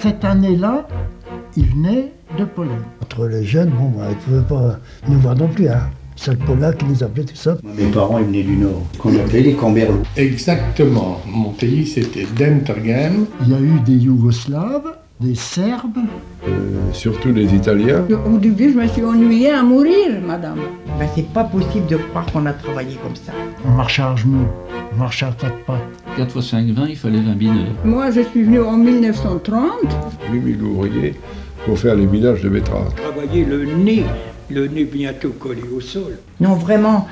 cette année-là, ils venaient de Pologne. Entre les jeunes, ils ne pouvaient pas nous voir non plus. C'est le Polac qui nous appelait tout ça. Mes parents, ils venaient du Nord, qu'on appelait les Camberlous. Exactement. Mon pays, c'était Dentergem. Il y a eu des Yougoslaves, des Serbes. Surtout les Italiens. Au début, je me suis ennuyée à mourir, madame. C'est pas possible de croire qu'on a travaillé comme ça. On marchait à genoux, on marchait à tas de pattes. 4 fois 5 vins, il fallait 20 bineurs. Moi, je suis venue en 1930. 8000 ouvriers pour faire les villages de betteraves. Travailler le nez bientôt collé au sol. Non, vraiment,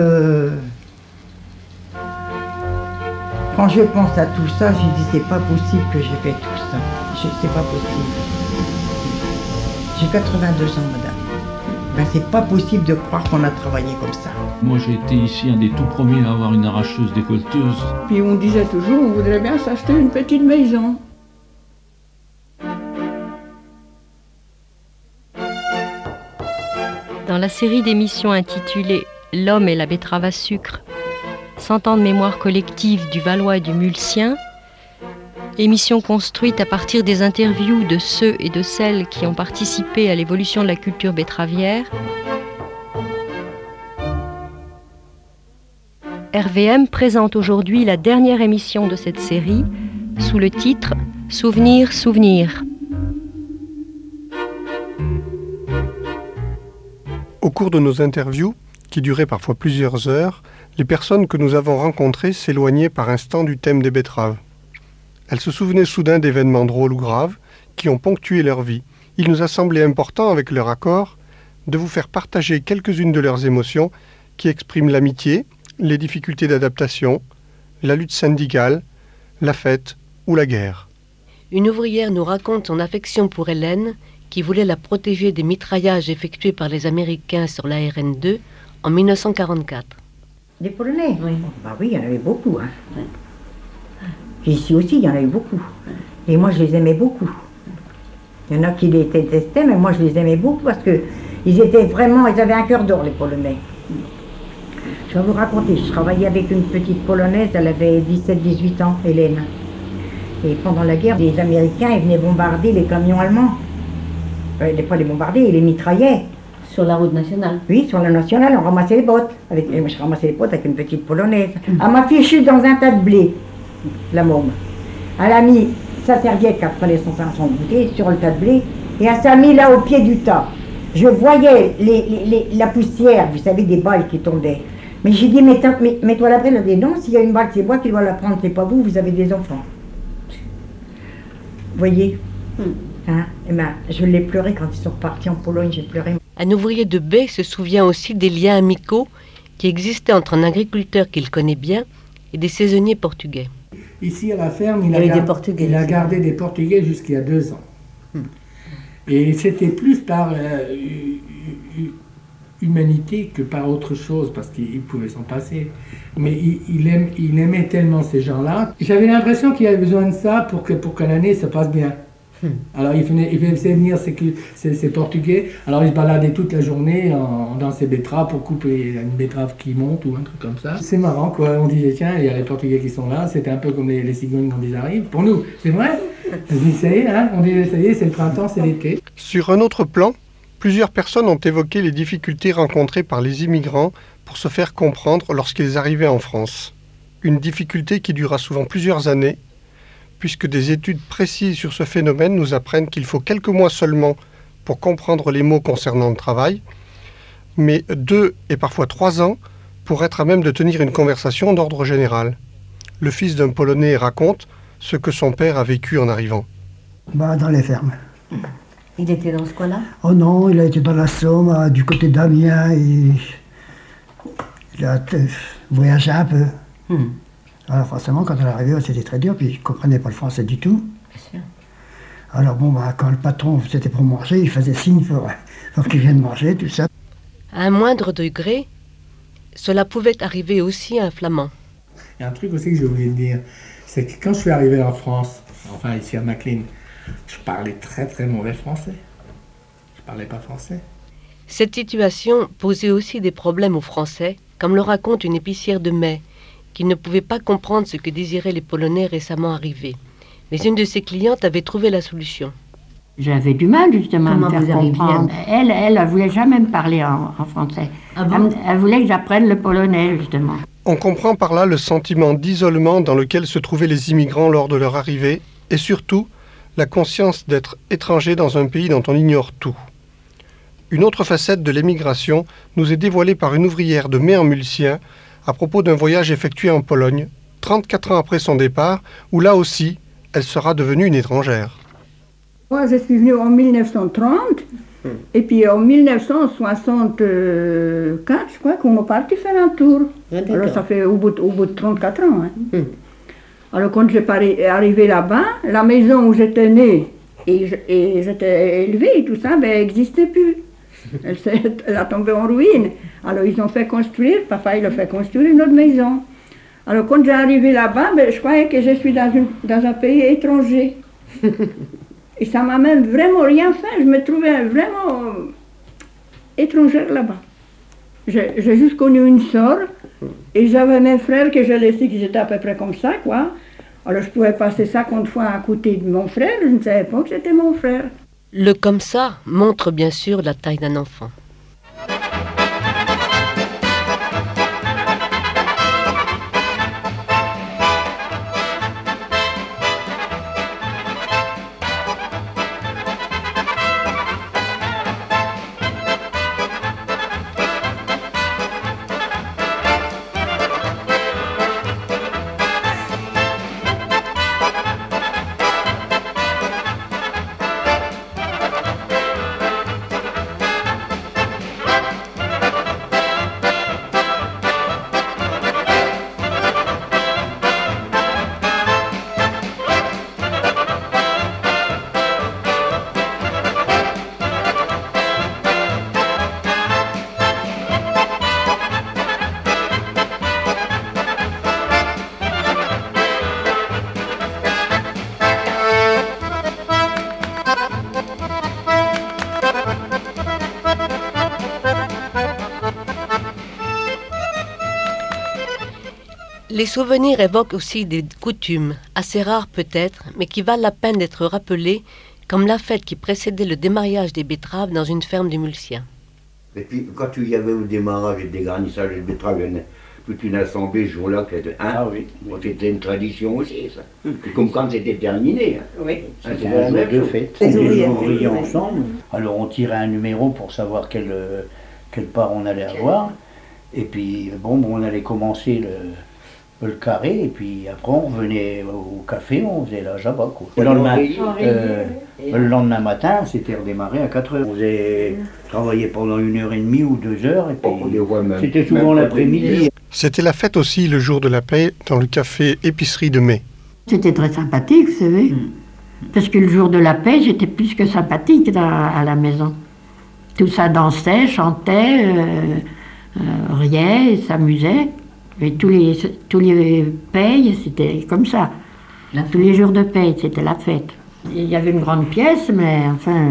quand je pense à tout ça, je dis c'est pas possible que j'ai fait tout ça. C'est pas possible. J'ai 82 ans, madame. C'est pas possible de croire qu'on a travaillé comme ça. Moi, j'ai été ici un des tout premiers à avoir une arracheuse décolleteuse. Puis on disait toujours, on voudrait bien s'acheter une petite maison. Dans la série d'émissions intitulée « L'homme et la betterave à sucre », 100 ans de mémoire collective du Valois et du Mulsien, émission construite à partir des interviews de ceux et de celles qui ont participé à l'évolution de la culture betteravière, RVM présente aujourd'hui la dernière émission de cette série sous le titre « Souvenir, souvenir ». Au cours de nos interviews, qui duraient parfois plusieurs heures, les personnes que nous avons rencontrées s'éloignaient par instant du thème des betteraves. Elles se souvenaient soudain d'événements drôles ou graves qui ont ponctué leur vie. Il nous a semblé important, avec leur accord, de vous faire partager quelques-unes de leurs émotions qui expriment l'amitié, les difficultés d'adaptation, la lutte syndicale, la fête ou la guerre. Une ouvrière nous raconte son affection pour Hélène, qui voulait la protéger des mitraillages effectués par les Américains sur la RN2 en 1944. Des Polonais? Oui. Oui, il y en avait beaucoup. Oui. Ici aussi, il y en a eu beaucoup. Et moi, je les aimais beaucoup. Il y en a qui les détestaient, mais moi, je les aimais beaucoup parce que ils avaient un cœur d'or, les Polonais. Je vais vous raconter, je travaillais avec une petite Polonaise, elle avait 17-18 ans, Hélène. Et pendant la guerre, les Américains, ils venaient bombarder les camions allemands. Pas les bombarder, ils les mitraillaient. Sur la route nationale? Oui, sur la nationale, on ramassait les bottes. Moi, je ramassais les bottes avec une petite Polonaise. Elle m'a fichu dans un tas de blé, la môme. Elle a mis sa serviette qu'elle prenait son goûter sur le tas de blé, et elle s'est mis là au pied du tas. Je voyais la poussière, vous savez, des balles qui tombaient. Mais j'ai dit, mets-toi là-bas, elle a dit, non, s'il y a une balle, c'est moi qui dois la prendre, c'est pas vous, vous avez des enfants. Vous voyez? Je l'ai pleuré quand ils sont repartis en Pologne, j'ai pleuré. Un ouvrier de baie se souvient aussi des liens amicaux qui existaient entre un agriculteur qu'il connaît bien et des saisonniers portugais. Ici à la ferme, il a gardé des Portugais jusqu'il y a 2 ans. Et c'était plus par humanité que par autre chose, parce qu'il pouvait s'en passer. Mais il aimait tellement ces gens-là. J'avais l'impression qu'il avait besoin de ça pour que l'année se passe bien. Alors il faisait venir ces Portugais, alors ils se baladaient toute la journée dans ces betteraves pour couper une betterave qui monte ou un truc comme ça. C'est marrant quoi, on disait tiens, il y a les Portugais qui sont là, c'était un peu comme les cigognes quand ils arrivent. Pour nous, c'est vrai, on dit ça y est, on dit ça y est, c'est le printemps, c'est l'été. Sur un autre plan, plusieurs personnes ont évoqué les difficultés rencontrées par les immigrants pour se faire comprendre lorsqu'ils arrivaient en France. Une difficulté qui dura souvent plusieurs années, puisque des études précises sur ce phénomène nous apprennent qu'il faut quelques mois seulement pour comprendre les mots concernant le travail, mais 2 et parfois 3 ans pour être à même de tenir une conversation d'ordre général. Le fils d'un Polonais raconte ce que son père a vécu en arrivant. Dans les fermes. Il était dans ce coin-là? Oh non, il a été dans la Somme, du côté d'Amiens, et il a voyagé un peu. Alors forcément, quand on est arrivé, c'était très dur, puis il ne comprenait pas le français du tout. Bien sûr. Alors quand le patron, c'était pour manger, il faisait signe pour qu'il vienne manger, tout ça. À un moindre degré, cela pouvait arriver aussi à un Flamand. Il y a un truc aussi que j'ai oublié de dire, c'est que quand je suis arrivé en France, enfin ici à Maclean, je parlais très très mauvais français. Je parlais pas français. Cette situation posait aussi des problèmes aux Français, comme le raconte une épicière de Mai, qui ne pouvait pas comprendre ce que désiraient les Polonais récemment arrivés, Mais une de ses clientes avait trouvé la solution. J'avais du mal justement à me faire comprendre. Elle voulait jamais me parler en français. Ah bon? Elle voulait que j'apprenne le polonais justement. On comprend par là le sentiment d'isolement dans lequel se trouvaient les immigrants lors de leur arrivée et surtout la conscience d'être étranger dans un pays dont on ignore tout. Une autre facette de l'émigration nous est dévoilée par une ouvrière de Mey-en-Mulsien à propos d'un voyage effectué en Pologne, 34 ans après son départ, où là aussi, elle sera devenue une étrangère. Moi, je suis venue en 1930, et puis en 1964, je crois qu'on est parti faire un tour. Alors ça fait au bout de 34 ans. Hein. Alors quand je suis arrivée là-bas, la maison où j'étais née et j'étais élevée et tout ça, ben, elle n'existait plus. Elle a tombé en ruine. Alors ils ont fait construire, papa il a fait construire une autre maison. Alors quand j'ai arrivé là-bas, ben, je croyais que je suis dans un pays étranger. Et ça m'a même vraiment rien fait. Je me trouvais vraiment étrangère là-bas. J'ai juste connu une sœur et j'avais mes frères que j'ai laissés qui étaient à peu près comme ça, quoi. Alors je pouvais passer 50 fois à côté de mon frère, je ne savais pas que c'était mon frère. Le comme ça montre bien sûr la taille d'un enfant. Les souvenirs évoquent aussi des coutumes, assez rares peut-être, mais qui valent la peine d'être rappelées, comme la fête qui précédait le démariage des betteraves dans une ferme du Mulsien. Et puis, quand il y avait le démarrage et le dégarnissage des betteraves, il y avait toute une assemblée ce jour-là. Ah oui. C'était une tradition aussi, ça. Comme quand c'était terminé. Oui. C'était un jour de fête. Les ouvriers ensemble. Alors on tirait un numéro pour savoir quelle part on allait avoir. Et puis, bon, on allait commencer le carré, et puis après on revenait au café, on faisait la jabba. Le lendemain matin, c'était redémarré à 4 heures. On faisait travailler pendant 1h30 ou 2 heures, et puis c'était souvent l'après-midi. C'était la fête aussi le jour de la paix dans le café épicerie de Mai. C'était très sympathique, vous savez. Parce que le jour de la paix, j'étais plus que sympathique à la maison. Tout ça dansait, chantait, riait, s'amusait. Et tous les payes, c'était comme ça. Tous les jours de paye, c'était la fête. Il y avait une grande pièce, mais enfin,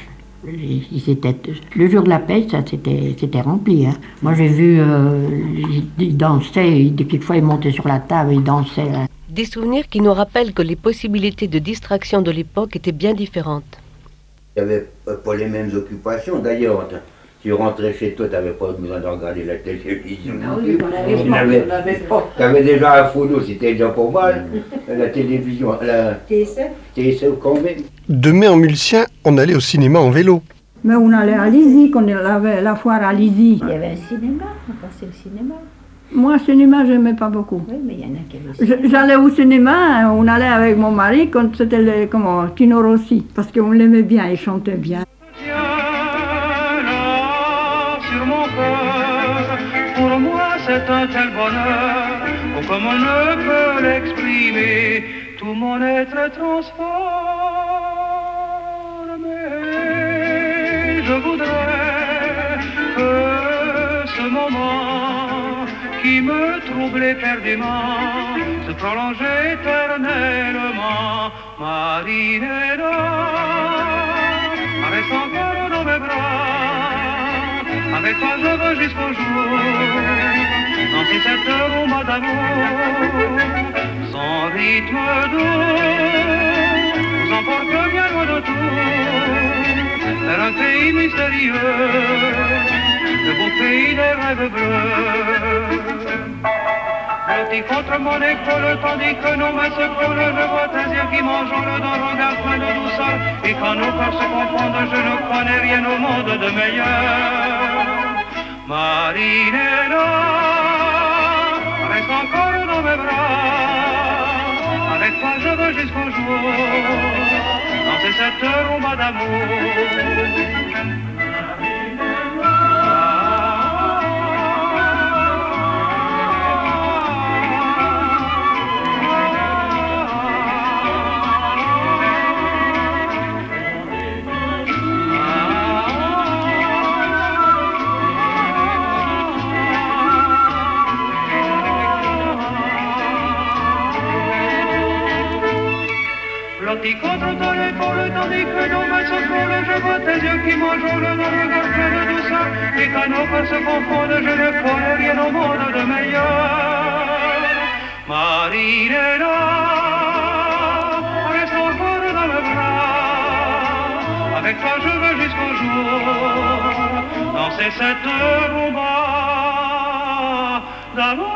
le jour de la paye, ça c'était rempli. Hein. Moi j'ai vu, ils dansaient, quelquefois ils montaient sur la table, ils dansaient. Là. Des souvenirs qui nous rappellent que les possibilités de distraction de l'époque étaient bien différentes. Il n'y avait pas les mêmes occupations. D'ailleurs, tu rentrais chez toi, tu n'avais pas besoin de regarder la télévision. Ah oui, on n'avait pas. Tu avais déjà un phono, c'était déjà pas mal. La télévision, la TSE quand même. De Mai-en-Mulsien, on allait au cinéma en vélo. Mais on allait à Lizy, quand on avait la foire à Lizy. Il y avait un cinéma, on passait au cinéma. Moi, le cinéma, je n'aimais pas beaucoup. Oui, mais il y en a qui avaient. J'allais au cinéma, on allait avec mon mari quand c'était Tino Rossi, parce qu'on l'aimait bien, il chantait bien. Pour moi c'est un tel bonheur, oh, comme on ne peut l'exprimer, tout mon être est transformé. Je voudrais que ce moment qui me trouble éperdument se prolonge éternellement. Marinella, reste encore dans mes bras. Avec toi je veux jusqu'au jour danser cette rumba d'amour, son rythme doux. m'emporte bien loin de tout, vers un pays mystérieux, le beau pays des rêves bleus. Blotti contre mon épaule, tandis que nos mains se frôlent, je vois tes yeux qui m'enjôlent d'un regard plein de douceur, et quand nos corps se confondent, je ne connais rien au monde de meilleur. Marinella, reste encore dans mes bras, avec toi je veux jusqu'au jour, danser cette rumba d'amour. Blotti contre ton épaule, tandis que nos mains se frôlent, je vois tes yeux qui m'enjôlent d'un regard plein de douceur, et quand nos corps se confondent, je ne connais rien au monde de meilleur. Marinella, reste encore dans mes bras, avec toi je veux jusqu'au jour, danser cette rumba d'amour.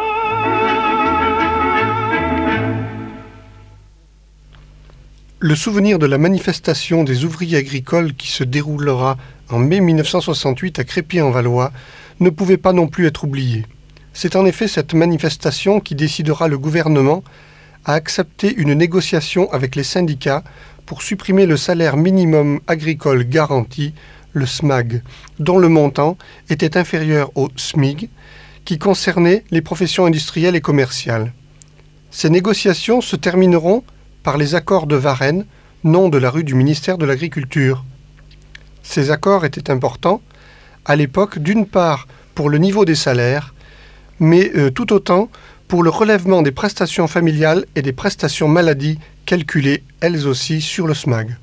Le souvenir de la manifestation des ouvriers agricoles qui se déroulera en mai 1968 à Crépy-en-Valois ne pouvait pas non plus être oublié. C'est en effet cette manifestation qui décidera le gouvernement à accepter une négociation avec les syndicats pour supprimer le salaire minimum agricole garanti, le SMAG, dont le montant était inférieur au SMIG, qui concernait les professions industrielles et commerciales. Ces négociations se termineront par les accords de Varennes, nom de la rue du ministère de l'Agriculture. Ces accords étaient importants, à l'époque, d'une part pour le niveau des salaires, mais tout autant pour le relèvement des prestations familiales et des prestations maladie calculées, elles aussi, sur le SMAG.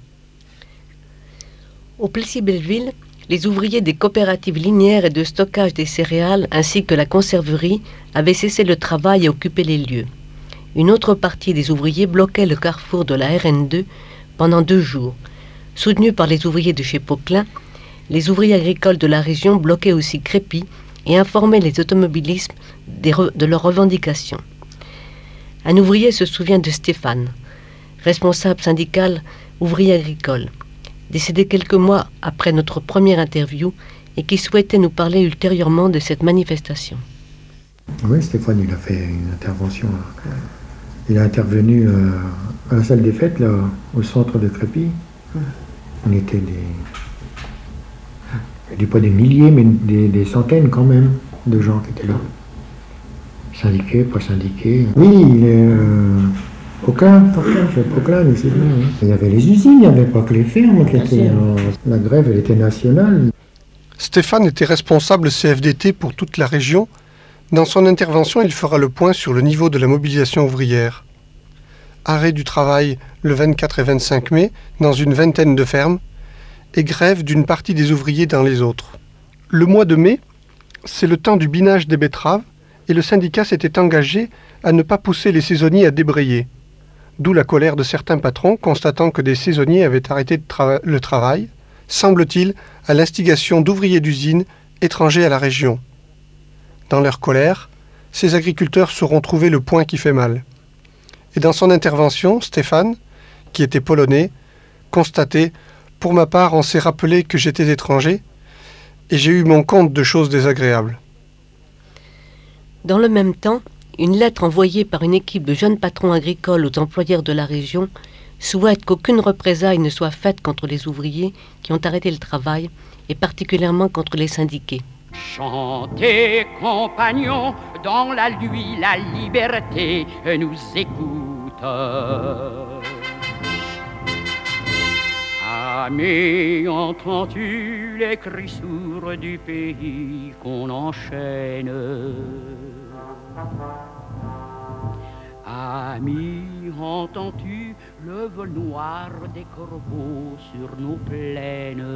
Au Plessis-Belleville, les ouvriers des coopératives linéaires et de stockage des céréales ainsi que la conserverie avaient cessé le travail et occupé les lieux. Une autre partie des ouvriers bloquait le carrefour de la RN2 pendant 2 jours. Soutenus par les ouvriers de chez Poquelin, les ouvriers agricoles de la région bloquaient aussi Crépy et informaient les automobilistes de leurs revendications. Un ouvrier se souvient de Stéphane, responsable syndical ouvrier agricole, décédé quelques mois après notre première interview et qui souhaitait nous parler ultérieurement de cette manifestation. Oui, Stéphane, il a fait une intervention. Il a intervenu à la salle des fêtes, là, au centre de Crépy. On était pas des milliers, mais des centaines quand même de gens qui étaient là. Syndiqués, pas syndiqués. Oui, il est Poquelin, ici. Il y avait les usines, il n'y avait pas que les fermes qui étaient la grève, elle était nationale. Stéphane était responsable CFDT pour toute la région. Dans son intervention, il fera le point sur le niveau de la mobilisation ouvrière. Arrêt du travail le 24 et 25 mai dans une vingtaine de fermes et grève d'une partie des ouvriers dans les autres. Le mois de mai, c'est le temps du binage des betteraves et le syndicat s'était engagé à ne pas pousser les saisonniers à débrayer. D'où la colère de certains patrons constatant que des saisonniers avaient arrêté le travail, semble-t-il à l'instigation d'ouvriers d'usines étrangers à la région. Dans leur colère, ces agriculteurs sauront trouver le point qui fait mal. Et dans son intervention, Stéphane, qui était polonais, constatait « Pour ma part, on s'est rappelé que j'étais étranger et j'ai eu mon compte de choses désagréables. » Dans le même temps, une lettre envoyée par une équipe de jeunes patrons agricoles aux employeurs de la région souhaite qu'aucune représaille ne soit faite contre les ouvriers qui ont arrêté le travail et particulièrement contre les syndiqués. Chantez, compagnons, dans la nuit, la liberté nous écoute. Ami, entends-tu les cris sourds du pays qu'on enchaîne? Ami, entends-tu le vol noir des corbeaux sur nos plaines?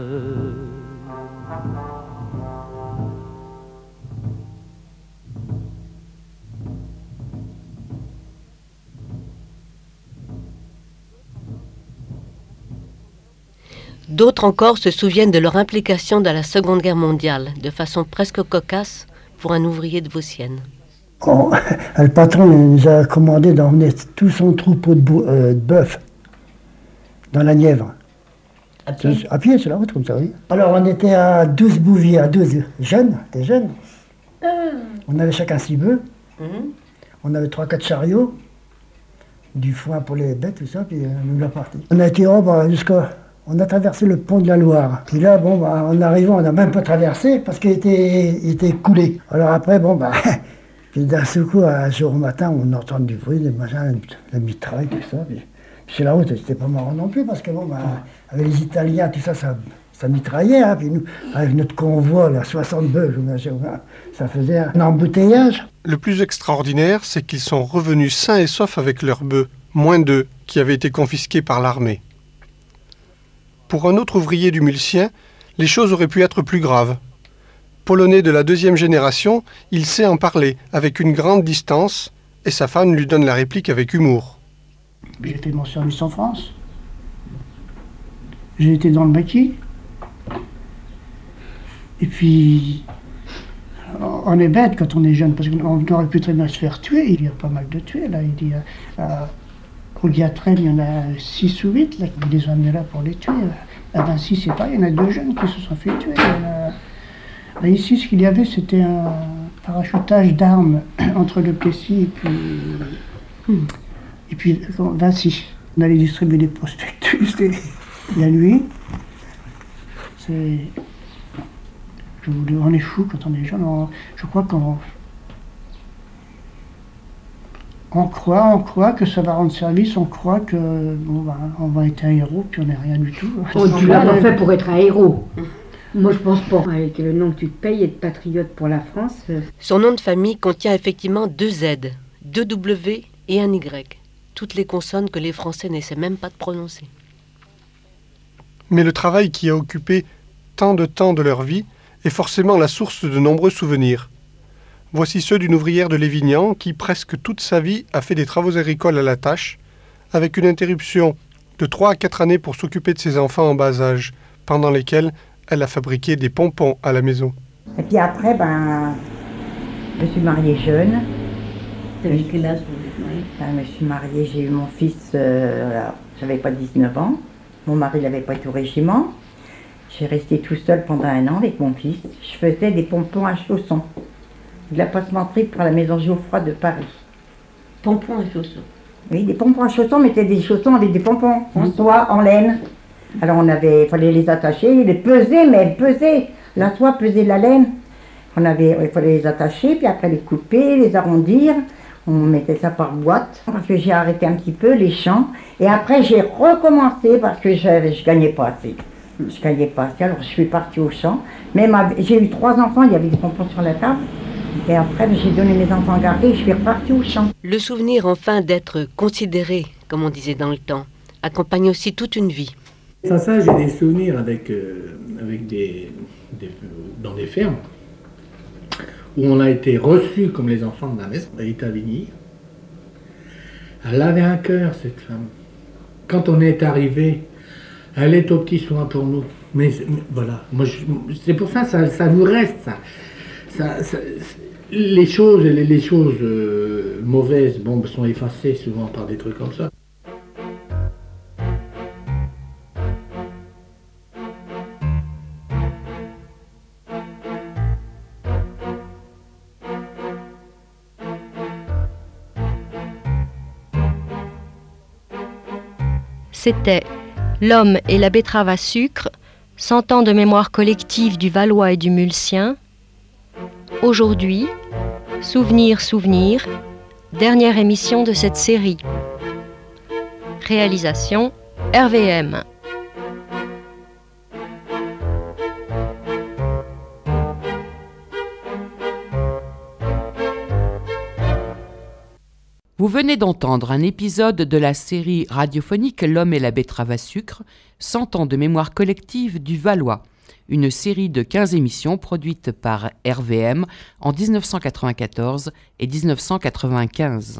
D'autres encore se souviennent de leur implication dans la Seconde Guerre mondiale, de façon presque cocasse pour un ouvrier de Vauciennes. Le patron nous a commandé d'emmener tout son troupeau de bœuf dans la Nièvre. À pied, sur la route, comme ça, oui. Alors, on était à 12 bouviers, à 12 jeunes, des jeunes. On avait chacun 6 bœufs. On avait 3-4 chariots, du foin pour les bêtes, tout ça, puis nous l'a parti. On a été on a traversé le pont de la Loire. Puis là, en arrivant, on n'a même pas traversé parce qu'il était coulé. Alors après, puis d'un seul coup, un jour au matin, on entend du bruit, des machins, la mitraille, tout ça. Puis sur la route, c'était pas marrant non plus parce que avec les Italiens, tout ça, ça mitraillait. Hein. Puis nous, avec notre convoi, là, 60 bœufs, ça faisait un embouteillage. Le plus extraordinaire, c'est qu'ils sont revenus sains et saufs avec leurs bœufs, moins d'eux, qui avaient été confisqués par l'armée. Pour un autre ouvrier du Mulsien, les choses auraient pu être plus graves. Polonais de la 2e génération, il sait en parler avec une grande distance et sa femme lui donne la réplique avec humour. J'ai fait mon service en France. J'ai été dans le maquis. Et puis, on est bête quand on est jeune, parce qu'on aurait pu très bien se faire tuer. Il y a pas mal de tués, là. Il y a, au Guiatrel, il y en a 6 ou 8, là, qui les ont amenés là pour les tuer. À Vinci, c'est pareil, il y en a 2 jeunes qui se sont fait tuer. Là, ici, ce qu'il y avait, c'était un parachutage d'armes entre le Plessis et puis Vinci. On allait distribuer des prospectus la nuit. On est fou quand on est jeune. Je crois on croit que ça va rendre service, on croit que on va être un héros, puis on n'est rien du tout. Tu l'as pas fait pour être un héros. Moi, je pense pas. Avec le nom que tu te payes, être patriote pour la France. Son nom de famille contient effectivement 2 Z, 2 W et un Y. Toutes les consonnes que les Français n'essaient même pas de prononcer. Mais le travail qui a occupé tant de temps de leur vie est forcément la source de nombreux souvenirs. Voici ceux d'une ouvrière de Lévignan qui, presque toute sa vie, a fait des travaux agricoles à la tâche, avec une interruption de 3 à 4 années pour s'occuper de ses enfants en bas âge, pendant lesquels elle a fabriqué des pompons à la maison. Et puis après, je me suis mariée jeune. T'avais quel âge? Je me suis mariée, j'ai eu mon fils, j'avais pas 19 ans. Mon mari n'avait pas été au régiment. J'ai resté tout seul pendant 1 an avec mon fils. Je faisais des pompons à chaussons. De la passementerie pour la maison Geoffroy de Paris. Pompons à chaussons? Oui, des pompons à chaussons, mais c'était des chaussons avec des pompons en soie, en laine. Alors il fallait les attacher, les peser, mais elles pesaient. La soie pesait la laine. Il fallait les attacher, puis après les couper, les arrondir. On mettait ça par boîte. Parce que j'ai arrêté un petit peu les champs. Et après j'ai recommencé parce que je gagnais pas assez. Je gagnais pas assez, alors je suis partie au champ. Mais j'ai eu 3 enfants, il y avait des pompons sur la table. Et après, j'ai donné mes enfants à garder et je suis repartie au champ. Le souvenir, enfin, d'être considéré, comme on disait dans le temps, accompagne aussi toute une vie. Sans ça, j'ai des souvenirs dans des fermes où on a été reçus comme les enfants de la maison. Elle est à Vigny. Elle avait un cœur, cette femme. Quand on est arrivé, elle est au petit soin pour nous. Mais voilà, moi, c'est pour ça, ça vous reste, ça. Les choses mauvaises sont effacées souvent par des trucs comme ça. C'était L'homme et la betterave à sucre, 100 ans de mémoire collective du Valois et du Mulsien. Aujourd'hui, Souvenir, souvenir, dernière émission de cette série. Réalisation RVM. Vous venez d'entendre un épisode de la série radiophonique L'homme et la betterave à sucre, 100 ans de mémoire collective du Valois. Une série de 15 émissions produites par RVM en 1994 et 1995.